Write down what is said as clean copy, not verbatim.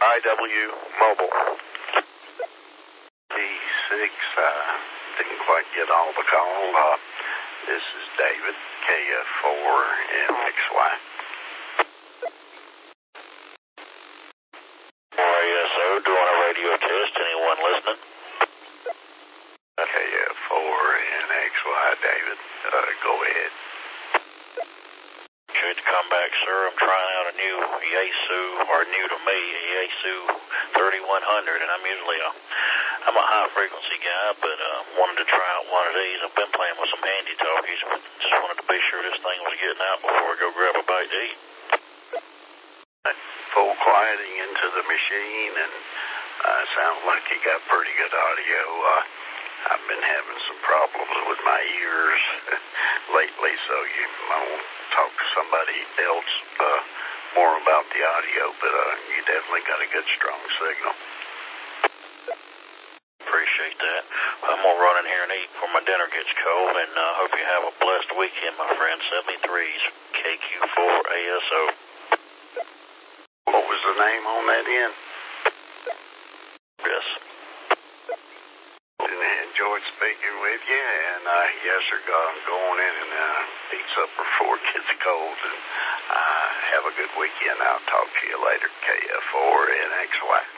IW Mobile. P6, didn't quite get all the call. This is David, KF4NXY. ASO, doing a radio test. Anyone listening? KF4NXY, David. Go ahead. Good to come back, sir. I'm trying out a new Yaesu, or new to me, Yaesu 3100, and I'm a high frequency guy, but wanted to try out one of these. I've been playing with some handy talkies, but just wanted to be sure this thing was getting out before I go grab a bite to eat. Full quieting into the machine, and sounds like you got pretty good audio. I've been having some problems with my ears lately, so you might want to talk to somebody else more about the audio, but you definitely got a good, strong signal. Appreciate that. I'm going to run in here and eat before my dinner gets cold, and hope you have a blessed weekend, my friend. 73's KQ4ASO. What was the name on that end? Yes. Enjoyed speaking with you, and yes, sir, I'm going in and eat supper before it gets cold, and have a good weekend. I'll talk to you later, KF4NXY.